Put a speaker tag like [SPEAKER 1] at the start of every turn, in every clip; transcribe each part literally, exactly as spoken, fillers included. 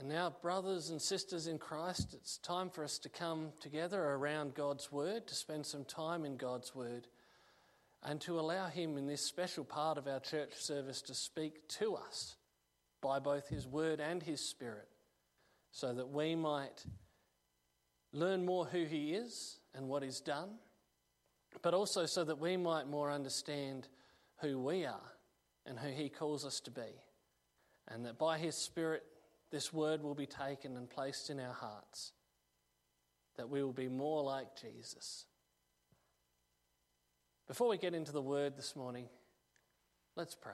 [SPEAKER 1] And now, brothers and sisters in Christ, it's time for us to come together around God's Word, to spend some time in God's Word, and to allow Him in this special part of our church service to speak to us by both His Word and His Spirit, so that we might learn more who He is and what He's done, but also so that we might more understand who we are and who He calls us to be, and that by His Spirit this word will be taken and placed in our hearts, that we will be more like Jesus. Before we get into the word this morning, let's pray.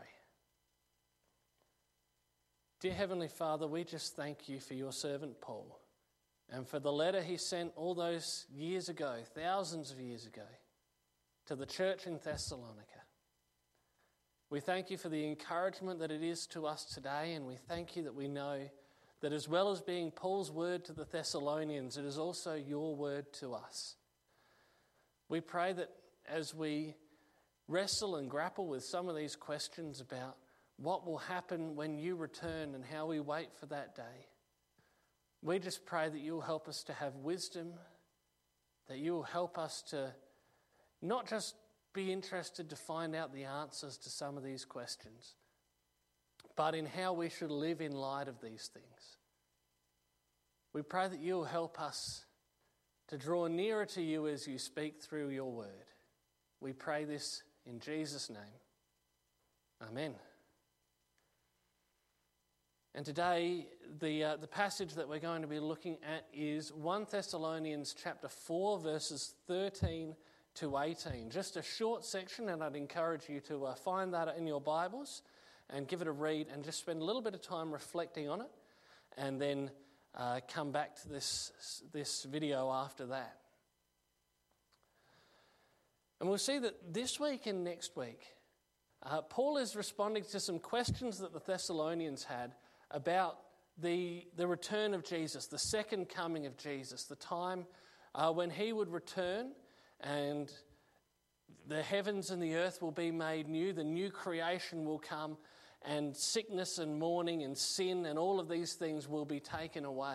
[SPEAKER 1] Dear Heavenly Father, we just thank you for your servant Paul and for the letter he sent all those years ago, thousands of years ago, to the church in Thessalonica. We thank you for the encouragement that it is to us today, and we thank you that we know that as well as being Paul's word to the Thessalonians, it is also your word to us. We pray that as we wrestle and grapple with some of these questions about what will happen when you return and how we wait for that day, we just pray that you'll help us to have wisdom, that you'll help us to not just be interested to find out the answers to some of these questions, but in how we should live in light of these things. We pray that you'll help us to draw nearer to you as you speak through your word. We pray this in Jesus' name. Amen. And today, the uh, the passage that we're going to be looking at is First Thessalonians chapter four, verses thirteen to eighteen. Just a short section, and I'd encourage you to uh, find that in your Bibles and give it a read and just spend a little bit of time reflecting on it, and then uh, come back to this, this video after that. And we'll see that this week and next week, uh, Paul is responding to some questions that the Thessalonians had about the, the return of Jesus, the second coming of Jesus, the time uh, when he would return and the heavens and the earth will be made new, the new creation will come, and sickness and mourning and sin and all of these things will be taken away.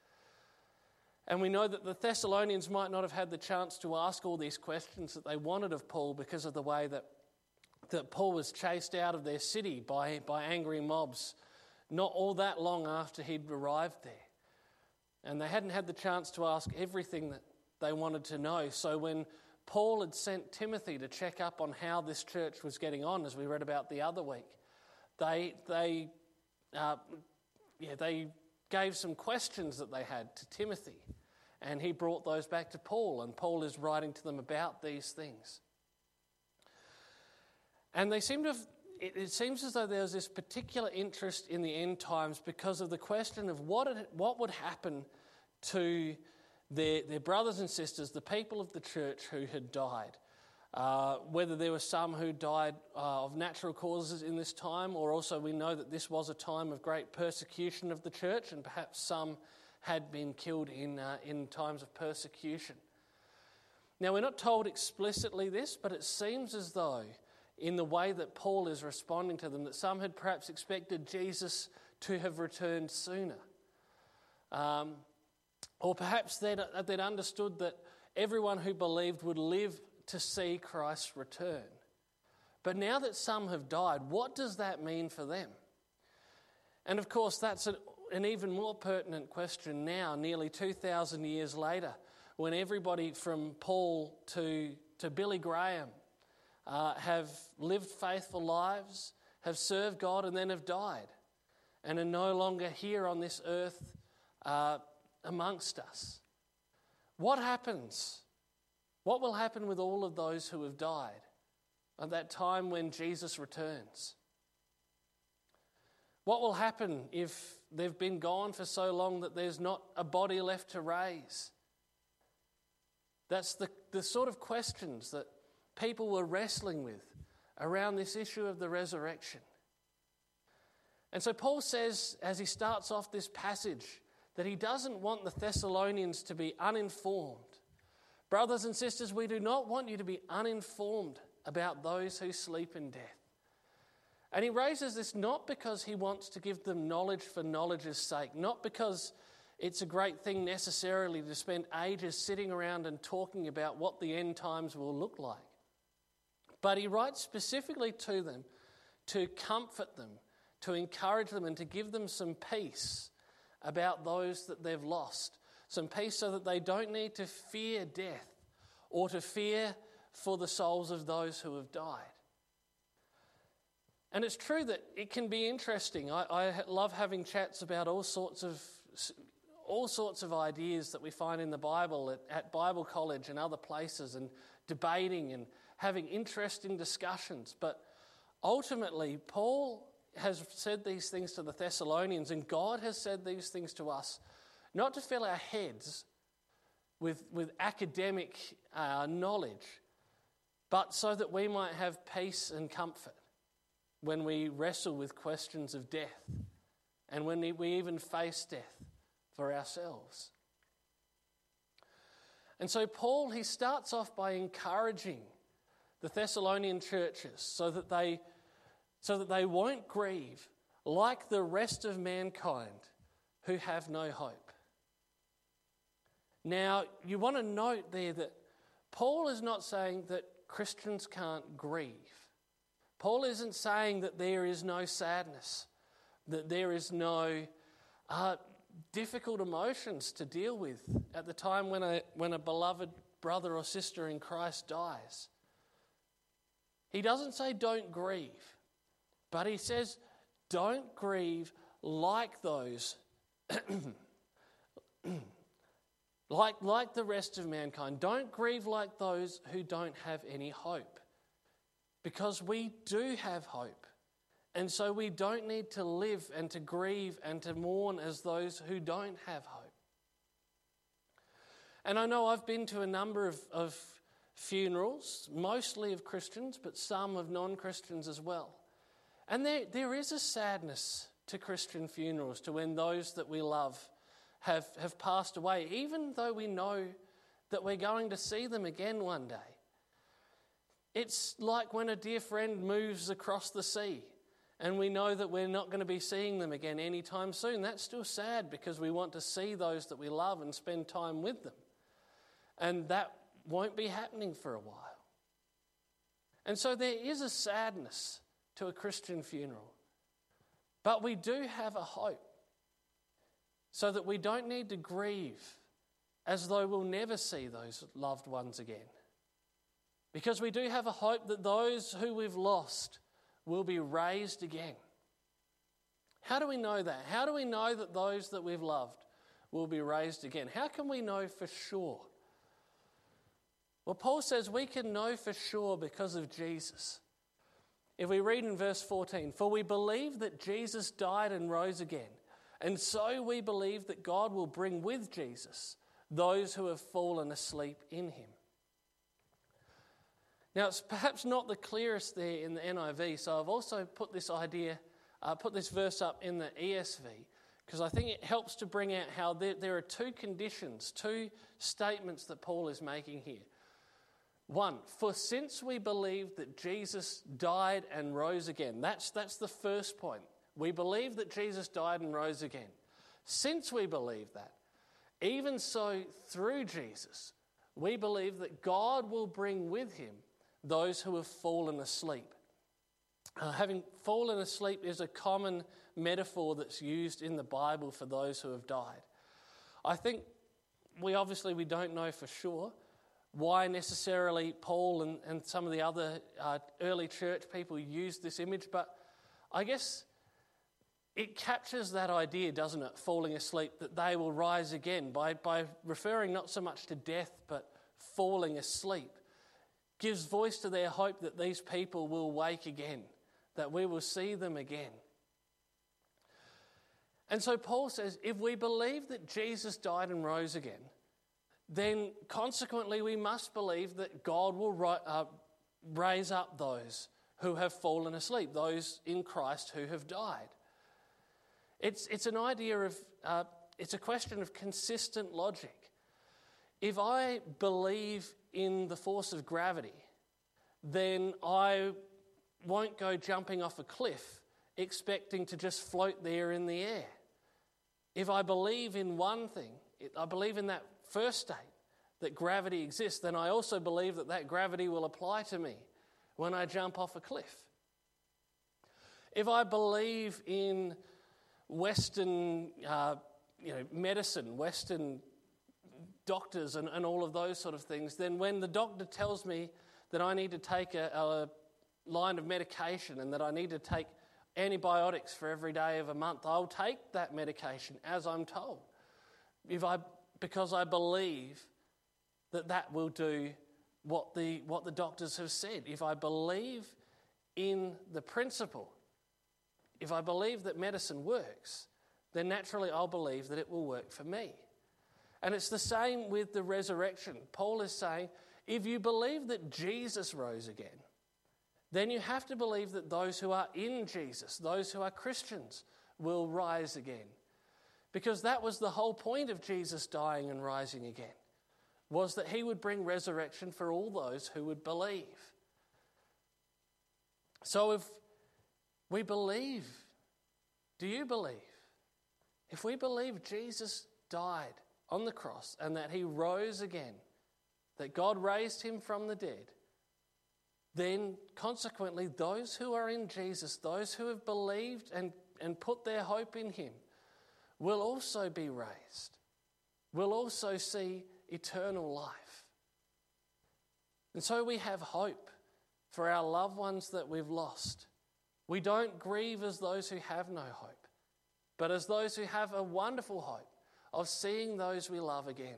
[SPEAKER 1] And we know that the Thessalonians might not have had the chance to ask all these questions that they wanted of Paul because of the way that, that Paul was chased out of their city by, by angry mobs not all that long after he'd arrived there. And they hadn't had the chance to ask everything that they wanted to know. So when Paul had sent Timothy to check up on how this church was getting on, as we read about the other week, they they uh, yeah they gave some questions that they had to Timothy, and he brought those back to Paul, and Paul is writing to them about these things. And they seem to have, it, it seems as though there was this particular interest in the end times because of the question of what it, what would happen to Their, their brothers and sisters, the people of the church who had died, uh, whether there were some who died uh, of natural causes in this time, or also we know that this was a time of great persecution of the church, and perhaps some had been killed in uh, in times of persecution. Now, we're not told explicitly this, but it seems as though in the way that Paul is responding to them, that some had perhaps expected Jesus to have returned sooner. Um Or perhaps they'd, they'd understood that everyone who believed would live to see Christ return. But now that some have died, what does that mean for them? And of course, that's an, an even more pertinent question now, nearly two thousand years later, when everybody from Paul to, to Billy Graham uh, have lived faithful lives, have served God, and then have died, and are no longer here on this earth uh, amongst us. What happens? What will happen with all of those who have died at that time when Jesus returns? What will happen if they've been gone for so long that there's not a body left to raise? That's the, the sort of questions that people were wrestling with around this issue of the resurrection. And so Paul says, as he starts off this passage, that he doesn't want the Thessalonians to be uninformed. Brothers and sisters, we do not want you to be uninformed about those who sleep in death. And he raises this not because he wants to give them knowledge for knowledge's sake, not because it's a great thing necessarily to spend ages sitting around and talking about what the end times will look like. But he writes specifically to them to comfort them, to encourage them, and to give them some peace about those that they've lost. Some peace so that they don't need to fear death or to fear for the souls of those who have died. And it's true that it can be interesting. I, I love having chats about all sorts of all sorts of ideas that we find in the Bible at, at Bible college and other places, and debating and having interesting discussions. But ultimately, Paul has said these things to the Thessalonians, and God has said these things to us, not to fill our heads with, with academic uh, knowledge, but so that we might have peace and comfort when we wrestle with questions of death and when we even face death for ourselves. And so Paul, he starts off by encouraging the Thessalonian churches so that they, so that they won't grieve like the rest of mankind who have no hope. Now, you want to note there that Paul is not saying that Christians can't grieve. Paul isn't saying that there is no sadness, that there is no uh, difficult emotions to deal with at the time when a, when a beloved brother or sister in Christ dies. He doesn't say don't grieve, but he says don't grieve like those, like, like the rest of mankind. Don't grieve like those who don't have any hope. Because we do have hope. And so we don't need to live and to grieve and to mourn as those who don't have hope. And I know I've been to a number of, of funerals, mostly of Christians, but some of non-Christians as well. And there, there is a sadness to Christian funerals, to when those that we love have, have passed away, even though we know that we're going to see them again one day. It's like when a dear friend moves across the sea and we know that we're not going to be seeing them again anytime soon. That's still sad because we want to see those that we love and spend time with them. And that won't be happening for a while. And so there is a sadness to a Christian funeral. But we do have a hope so that we don't need to grieve as though we'll never see those loved ones again. Because we do have a hope that those who we've lost will be raised again. How do we know that? How do we know that those that we've loved will be raised again? How can we know for sure? Well, Paul says we can know for sure because of Jesus. If we read in verse fourteen, for we believe that Jesus died and rose again, and so we believe that God will bring with Jesus those who have fallen asleep in him. Now, it's perhaps not the clearest there in the N I V, so I've also put this idea, uh, put this verse up in the E S V, because I think it helps to bring out how there, there are two conditions, two statements that Paul is making here. One, for since we believe that Jesus died and rose again, that's, that's the first point. We believe that Jesus died and rose again. Since we believe that, even so through Jesus, we believe that God will bring with him those who have fallen asleep. Uh, having fallen asleep is a common metaphor that's used in the Bible for those who have died. I think we obviously we don't know for sure why necessarily Paul and, and some of the other uh, early church people used this image, but I guess it captures that idea, doesn't it, falling asleep, that they will rise again by, by referring not so much to death but falling asleep. Gives voice to their hope that these people will wake again, that we will see them again. And so Paul says, if we believe that Jesus died and rose again, then consequently we must believe that God will ri- uh, raise up those who have fallen asleep, those in Christ who have died. It's, it's an idea of, uh, it's a question of consistent logic. If I believe in the force of gravity, then I won't go jumping off a cliff expecting to just float there in the air. If I believe in one thing, I believe in that first state, that gravity exists, then I also believe that that gravity will apply to me when I jump off a cliff. If I believe in Western uh, you know, medicine, Western doctors and, and all of those sort of things, then when the doctor tells me that I need to take a, a line of medication and that I need to take antibiotics for every day of a month, I'll take that medication as I'm told, if I because I believe that that will do what the what the doctors have said. If I believe in the principle, if I believe that medicine works, then naturally I'll believe that it will work for me. And it's the same with the resurrection. Paul is saying, if you believe that Jesus rose again, then you have to believe that those who are in Jesus, those who are Christians, will rise again. Because that was the whole point of Jesus dying and rising again, was that he would bring resurrection for all those who would believe. So if we believe, do you believe? If we believe Jesus died on the cross and that he rose again, that God raised him from the dead, then consequently those who are in Jesus, those who have believed and, and put their hope in him, will also be raised, will also see eternal life. And so we have hope for our loved ones that we've lost. We don't grieve as those who have no hope, but as those who have a wonderful hope of seeing those we love again.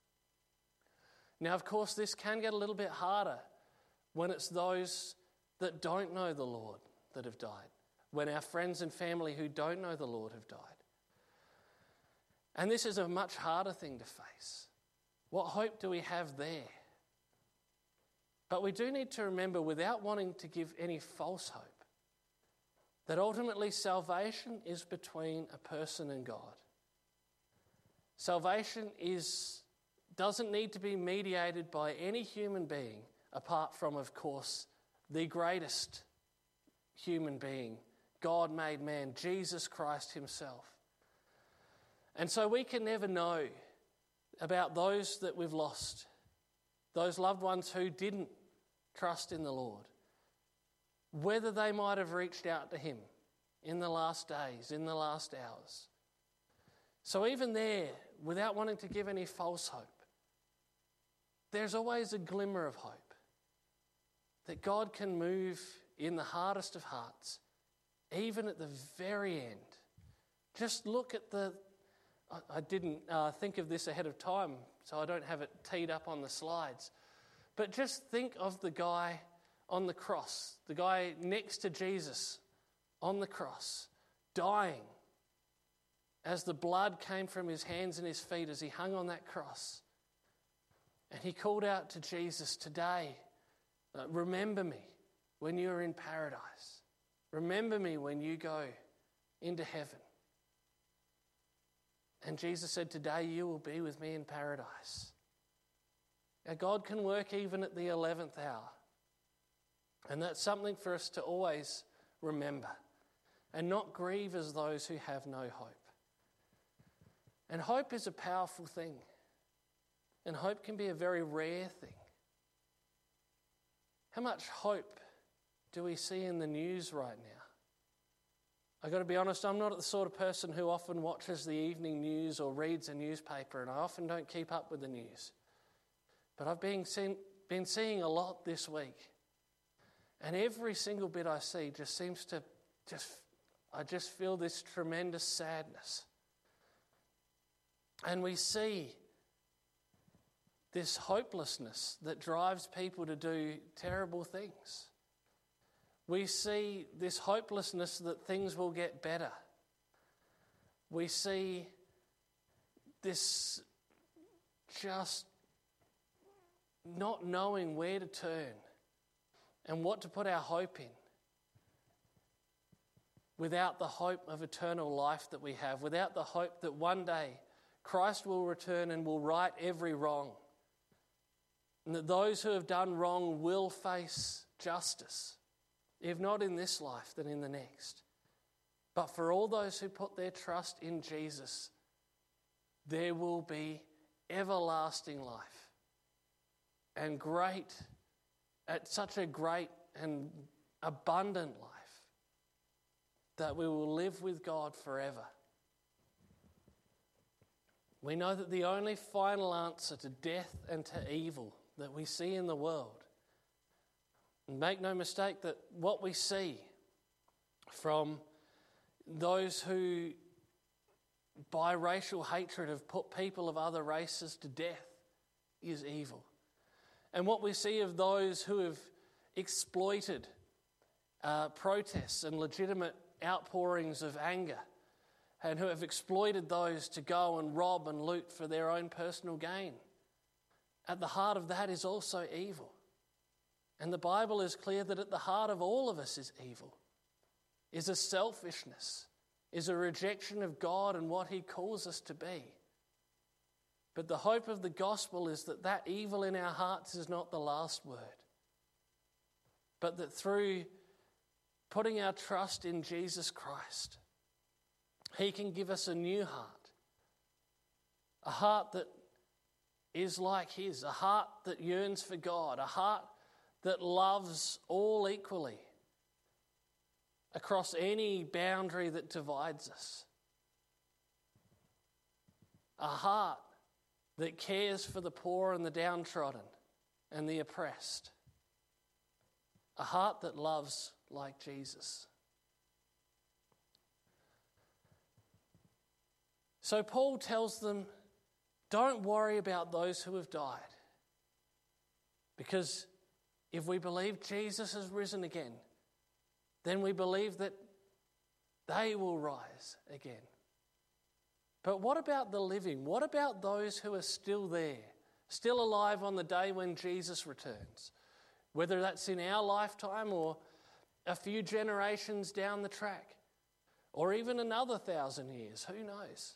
[SPEAKER 1] Now, of course, this can get a little bit harder when it's those that don't know the Lord that have died, when our friends and family who don't know the Lord have died. And this is a much harder thing to face. What hope do we have there? But we do need to remember, without wanting to give any false hope, that ultimately salvation is between a person and God. Salvation is doesn't need to be mediated by any human being apart from, of course, the greatest human being, God made man, Jesus Christ himself. And so we can never know about those that we've lost, those loved ones who didn't trust in the Lord, whether they might have reached out to him in the last days, in the last hours. So even there, without wanting to give any false hope, there's always a glimmer of hope that God can move in the hardest of hearts, even at the very end. Just look at the... I, I didn't uh, think of this ahead of time, so I don't have it teed up on the slides. But just think of the guy on the cross, the guy next to Jesus on the cross, dying as the blood came from his hands and his feet as he hung on that cross. And he called out to Jesus, today, uh, remember me when you're in paradise. Remember me when you go into heaven. And Jesus said, today you will be with me in paradise. Now, God can work even at the eleventh hour. And that's something for us to always remember and not grieve as those who have no hope. And hope is a powerful thing. And hope can be a very rare thing. How much hope do we see in the news right now? I've got to be honest, I'm not the sort of person who often watches the evening news or reads a newspaper, and I often don't keep up with the news. But I've been seeing, been seeing a lot this week. And every single bit I see just seems to, just I just feel this tremendous sadness. And we see this hopelessness that drives people to do terrible things. We see this hopelessness that things will get better. We see this just not knowing where to turn and what to put our hope in. Without the hope of eternal life that we have, without the hope that one day Christ will return and will right every wrong, and that those who have done wrong will face justice. if not in this life, then in the next. But for all those who put their trust in Jesus, there will be everlasting life and great, at such a great and abundant life that we will live with God forever. We know that the only final answer to death and to evil that we see in the world, and make no mistake that what we see from those who by racial hatred have put people of other races to death is evil. And what we see of those who have exploited uh, protests and legitimate outpourings of anger, and who have exploited those to go and rob and loot for their own personal gain, at the heart of that is also evil. And the Bible is clear that at the heart of all of us is evil, is a selfishness, is a rejection of God and what He calls us to be. But the hope of the gospel is that that evil in our hearts is not the last word, but that through putting our trust in Jesus Christ, He can give us a new heart, a heart that is like His, a heart that yearns for God, a heart that loves all equally across any boundary that divides us, a heart that cares for the poor and the downtrodden and the oppressed, a heart that loves like Jesus. So Paul tells them, don't worry about those who have died, because if we believe Jesus has risen again, then we believe that they will rise again. But what about the living? What about those who are still there, still alive on the day when Jesus returns? Whether that's in our lifetime or a few generations down the track, or even another thousand years, who knows?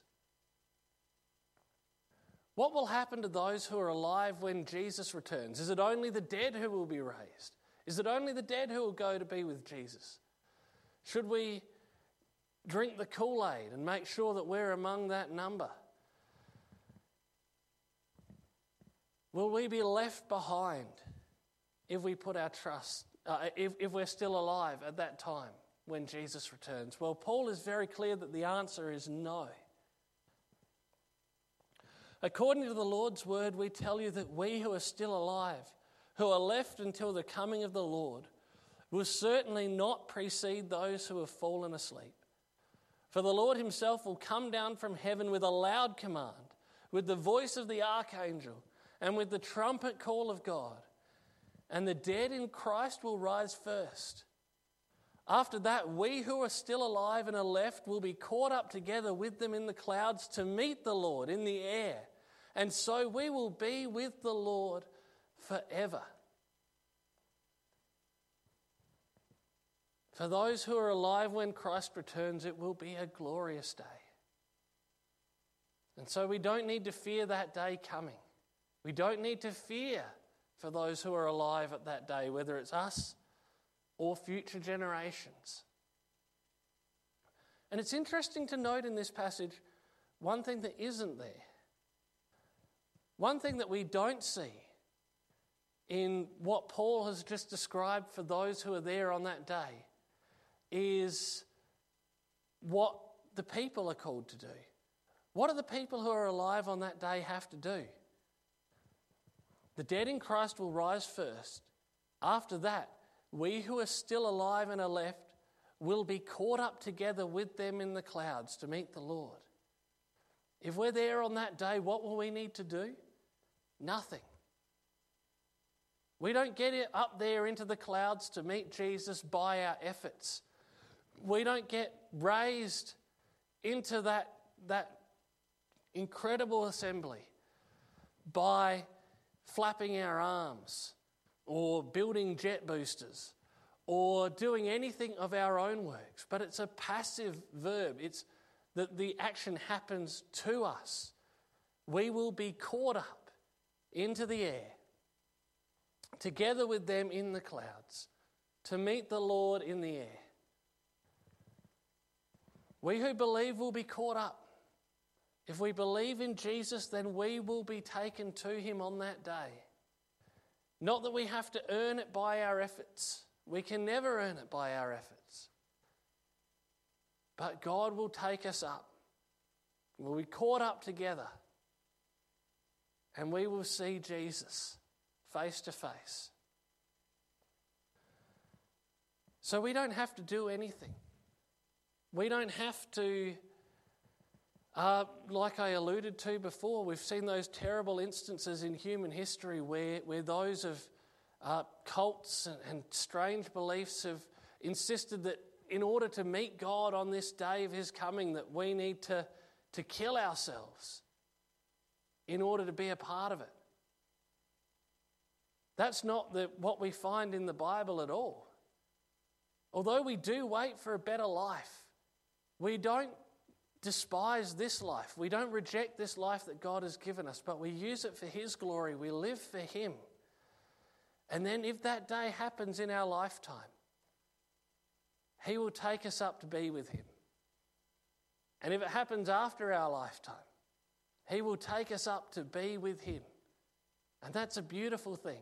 [SPEAKER 1] What will happen to those who are alive when Jesus returns? Is it only the dead who will be raised? Is it only the dead who will go to be with Jesus? Should we drink the Kool-Aid and make sure that we're among that number? Will we be left behind if we put our trust, uh, if, if we're still alive at that time when Jesus returns? Well, Paul is very clear that the answer is no. According to the Lord's word, we tell you that we who are still alive, who are left until the coming of the Lord, will certainly not precede those who have fallen asleep. For the Lord Himself will come down from heaven with a loud command, with the voice of the archangel, and with the trumpet call of God. And the dead in Christ will rise first. After that, we who are still alive and are left will be caught up together with them in the clouds to meet the Lord in the air. And so we will be with the Lord forever. For those who are alive when Christ returns, it will be a glorious day. And so we don't need to fear that day coming. We don't need to fear for those who are alive at that day, whether it's us or future generations. And it's interesting to note in this passage one thing that isn't there. One thing that we don't see in what Paul has just described for those who are there on that day is what the people are called to do. What do the people who are alive on that day have to do? The dead in Christ will rise first. After that, we who are still alive and are left will be caught up together with them in the clouds to meet the Lord. If we're there on that day, what will we need to do? Nothing. We don't get it up there into the clouds to meet Jesus by our efforts. We don't get raised into that, that incredible assembly by flapping our arms or building jet boosters or doing anything of our own works. But it's a passive verb. It's that the action happens to us. We will be caught up into the air together with them in the clouds to meet the Lord in the air. We who believe will be caught up. If we believe in Jesus, then we will be taken to him on that day. Not that we have to earn it by our efforts. We can never earn it by our efforts. But God will take us up. We'll be caught up together. And we will see Jesus face to face. So we don't have to do anything. We don't have to, uh, like I alluded to before, we've seen those terrible instances in human history where, where those of uh, cults and, and strange beliefs have insisted that in order to meet God on this day of his coming, that we need to, to kill ourselves in order to be a part of it. That's not the, what we find in the Bible at all. Although we do wait for a better life, we don't despise this life. We don't reject this life that God has given us, but we use it for his glory. We live for him. And then if that day happens in our lifetime, he will take us up to be with him. And if it happens after our lifetime, he will take us up to be with him. And that's a beautiful thing.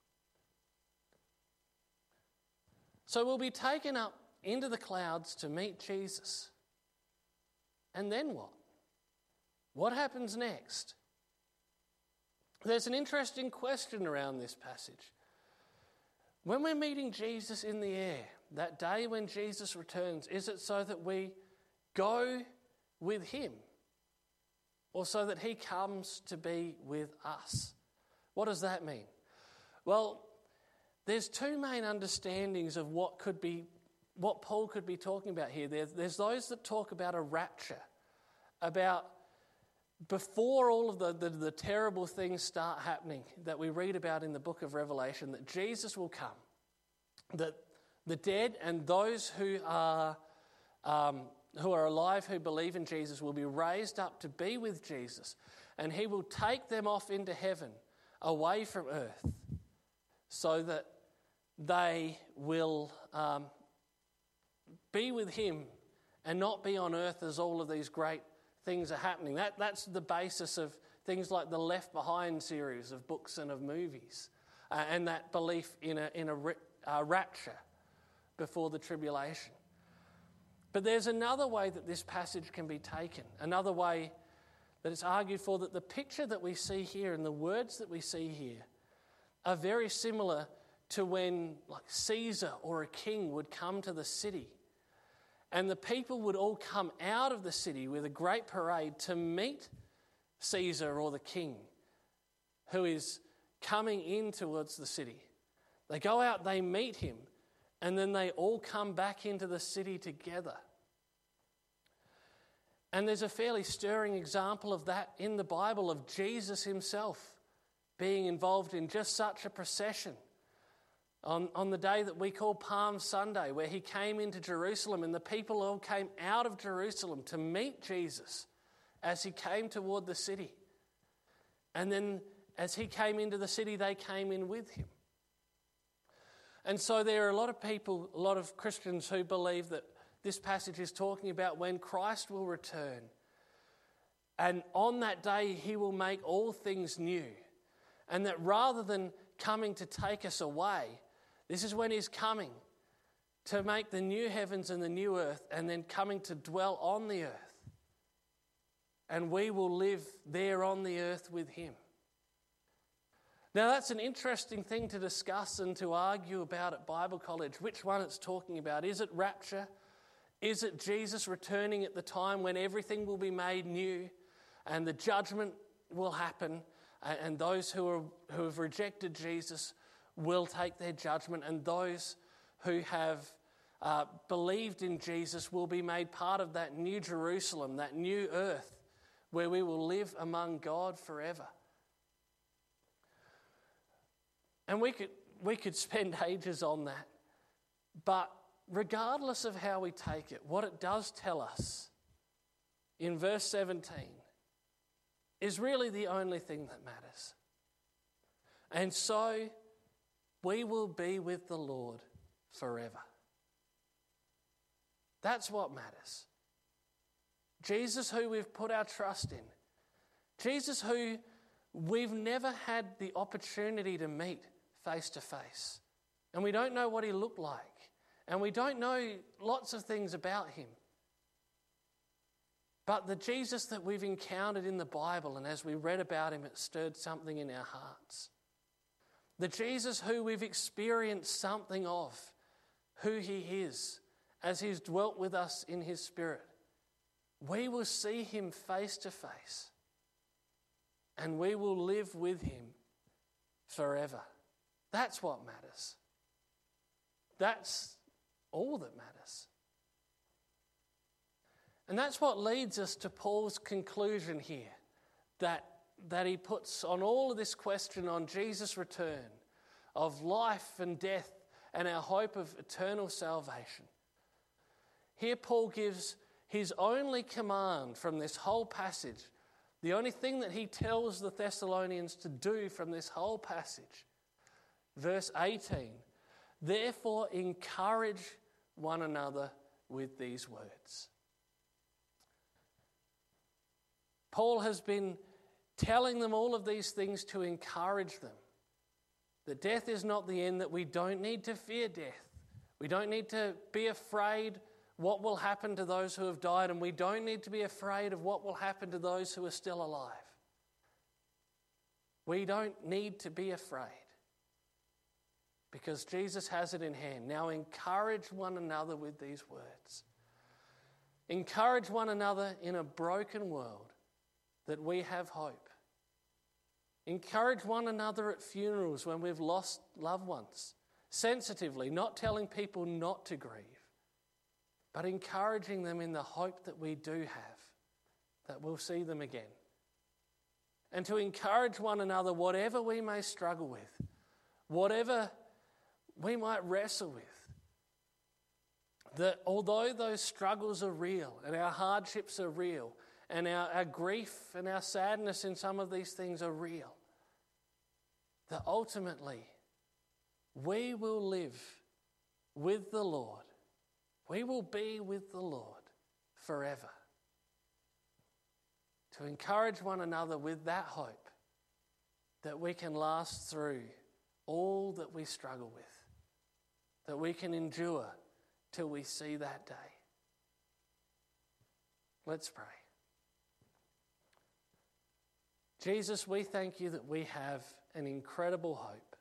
[SPEAKER 1] So we'll be taken up into the clouds to meet Jesus. And then what? What happens next? There's an interesting question around this passage. When we're meeting Jesus in the air, that day when Jesus returns, is it so that we go with him, or so that he comes to be with us? What does that mean? Well, there's two main understandings of what could be, what Paul could be talking about here. There's, there's those that talk about a rapture, about before all of the, the, the terrible things start happening that we read about in the book of Revelation, that Jesus will come, that the dead and those who are um, who are alive, who believe in Jesus, will be raised up to be with Jesus, and he will take them off into heaven, away from earth, so that they will um, be with him and not be on earth as all of these great things are happening. That, that's the basis of things like the Left Behind series of books and of movies, uh, and that belief in a, in a uh, rapture before the tribulation. But there's another way that this passage can be taken, another way that it's argued for, that the picture that we see here and the words that we see here are very similar to when like Caesar or a king would come to the city, and the people would all come out of the city with a great parade to meet Caesar or the king who is coming in towards the city. They go out, they meet him, and then they all come back into the city together. And there's a fairly stirring example of that in the Bible, of Jesus himself being involved in just such a procession on, on the day that we call Palm Sunday, where he came into Jerusalem and the people all came out of Jerusalem to meet Jesus as he came toward the city. And then as he came into the city, they came in with him. And so there are a lot of people, a lot of Christians who believe that this passage is talking about when Christ will return. And on that day, he will make all things new. And that rather than coming to take us away, this is when he's coming to make the new heavens and the new earth, and then coming to dwell on the earth. And we will live there on the earth with him. Now that's an interesting thing to discuss and to argue about at Bible college, which one it's talking about. Is it rapture? Is it Jesus returning at the time when everything will be made new and the judgment will happen, and those who are who have rejected Jesus will take their judgment, and those who have uh, believed in Jesus will be made part of that new Jerusalem, that new earth where we will live among God forever? And we could we could spend ages on that. But regardless of how we take it, what it does tell us in verse seventeen is really the only thing that matters. And so we will be with the Lord forever. That's what matters. Jesus, who we've put our trust in. Jesus, who we've never had the opportunity to meet face to face. And we don't know what he looked like. And we don't know lots of things about him. But the Jesus that we've encountered in the Bible, and as we read about him, it stirred something in our hearts. The Jesus who we've experienced something of, who he is, as he's dwelt with us in his Spirit. We will see him face to face, and we will live with him forever. That's what matters. That's all that matters. And that's what leads us to Paul's conclusion here, that, that he puts on all of this question on Jesus' return, of life and death and our hope of eternal salvation. Here Paul gives his only command from this whole passage, the only thing that he tells the Thessalonians to do from this whole passage. Verse eighteen, therefore encourage one another with these words. Paul has been telling them all of these things to encourage them. That death is not the end, that we don't need to fear death. We don't need to be afraid what will happen to those who have died, and we don't need to be afraid of what will happen to those who are still alive. We don't need to be afraid because Jesus has it in hand. Now encourage one another with these words. Encourage one another in a broken world that we have hope. Encourage one another at funerals when we've lost loved ones, sensitively, not telling people not to grieve, but encouraging them in the hope that we do have, that we'll see them again. And to encourage one another whatever we may struggle with, whatever we might wrestle with, that although those struggles are real and our hardships are real, and our, our grief and our sadness in some of these things are real, that ultimately we will live with the Lord. We will be with the Lord forever. To encourage one another with that hope that we can last through all that we struggle with, that we can endure till we see that day. Let's pray. Jesus, we thank you that we have an incredible hope.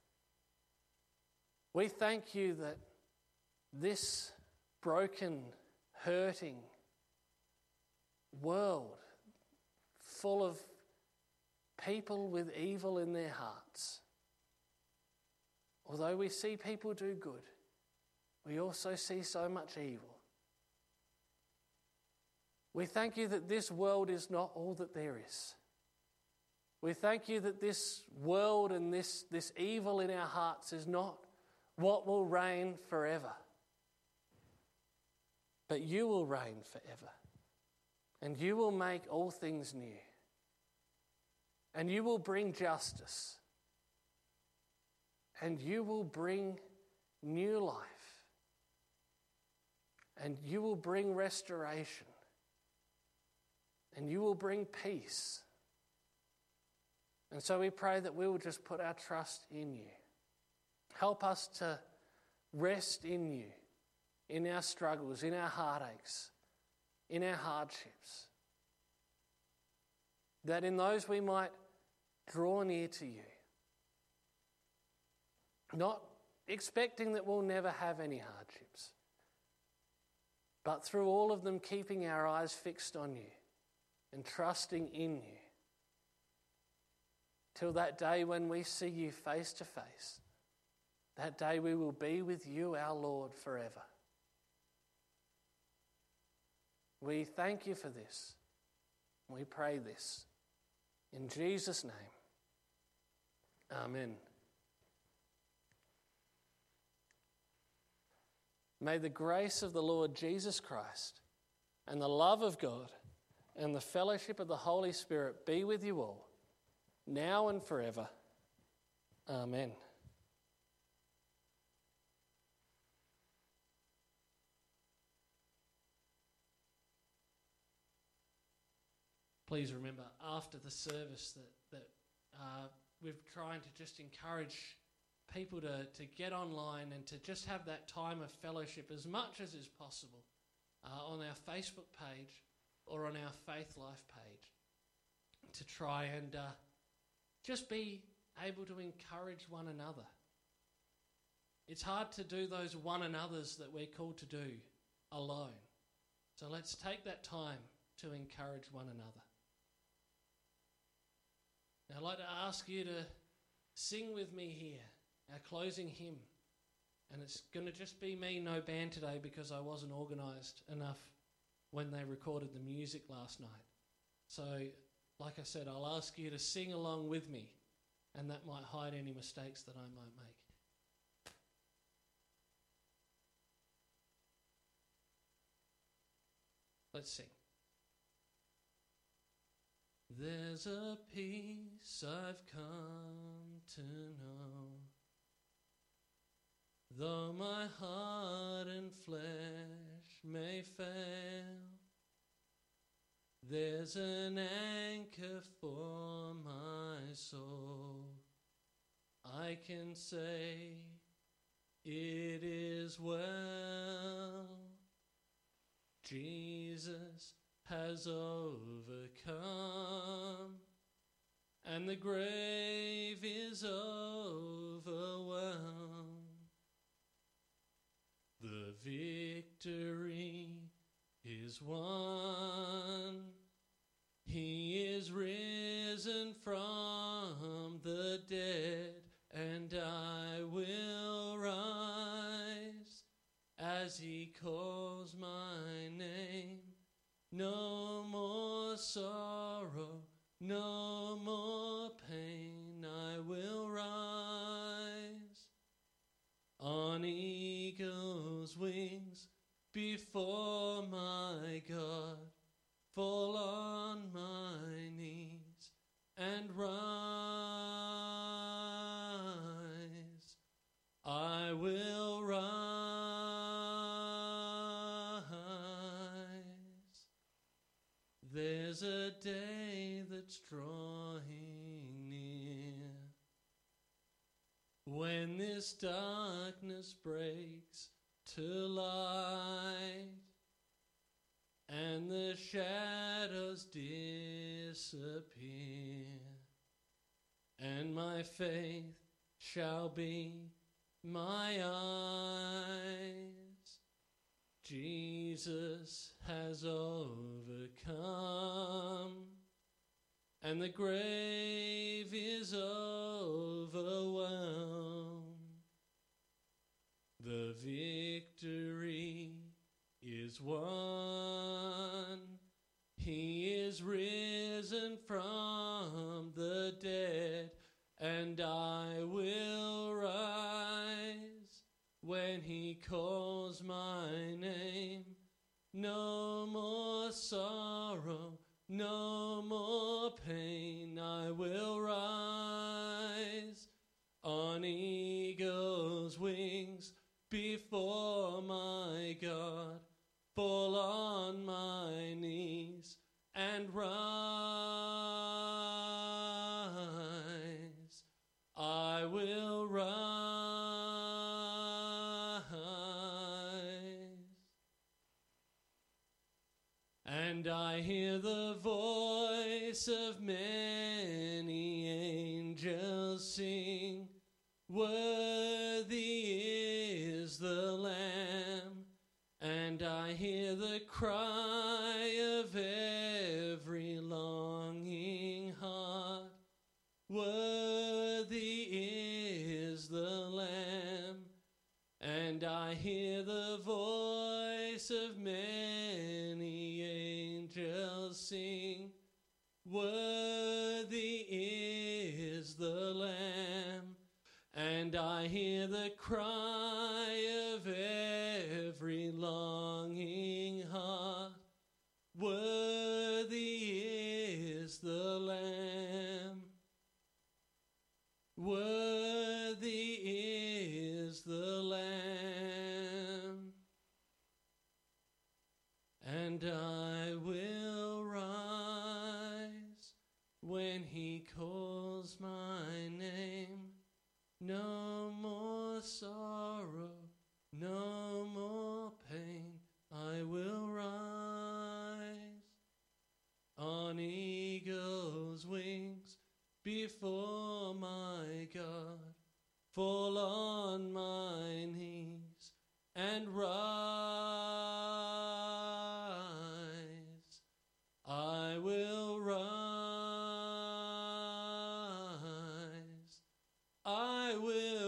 [SPEAKER 1] We thank you that this broken, hurting world full of people with evil in their hearts, although we see people do good, we also see so much evil. We thank you that this world is not all that there is. We thank you that this world and this, this evil in our hearts is not what will reign forever. But you will reign forever. And you will make all things new. And you will bring justice. And you will bring new life. And you will bring restoration. And you will bring peace. And so we pray that we will just put our trust in you. Help us to rest in you, in our struggles, in our heartaches, in our hardships. That in those we might draw near to you. Not expecting that we'll never have any hardships, but through all of them keeping our eyes fixed on you and trusting in you. Till that day when we see you face to face. That day we will be with you, our Lord, forever. We thank you for this. We pray this. In Jesus' name. Amen. May the grace of the Lord Jesus Christ and the love of God and the fellowship of the Holy Spirit be with you all, now and forever. Amen. please remember after the service that, that uh, we're trying to just encourage people to, to get online and to just have that time of fellowship as much as is possible uh, on our Facebook page or on our Faith Life page, to try and uh, just be able to encourage one another. It's hard to do those one another's that we're called to do alone. So let's take that time to encourage one another. Now I'd like to ask you to sing with me here, our closing hymn. And it's going to just be me, no band today, because I wasn't organised enough when they recorded the music last night. So, like I said, I'll ask you to sing along with me, and that might hide any mistakes that I might make. Let's sing. There's a peace I've come to know, though my heart and flesh may fail. There's an anchor for my soul. I can say it is well. Jesus has overcome, and the grave is overwhelmed. The victory is won. He is risen from the dead, and I will rise as he calls my name. No more sorrow, no more pain, I will rise on eagle's wings before my God, fall on my knees and rise. I will rise. There's a day that's drawing near, when this darkness breaks to light, and the shadows disappear, and my faith shall be my eyes. Jesus has overcome, and the grave is overwhelmed. The victory is won. He is risen from the dead, and I will rise when he calls my name. No more sorrow, no more pain, I will rise on eagle's wings before my God, fall on my knees and rise. I will rise. And I hear the voice of many angels sing, worthy is the Lamb. And I hear the cry of every longing heart, worthy is the Lamb. And I hear the voice of many angels sing, worthy is the Lamb. And I hear the cry of every longing heart, worthy is the Lamb. Worthy is the Lamb. And I will rise when he calls my name. No more sorrow, no more pain, I will rise on eagle's wings before my God, fall on my knees and rise. I will rise, I will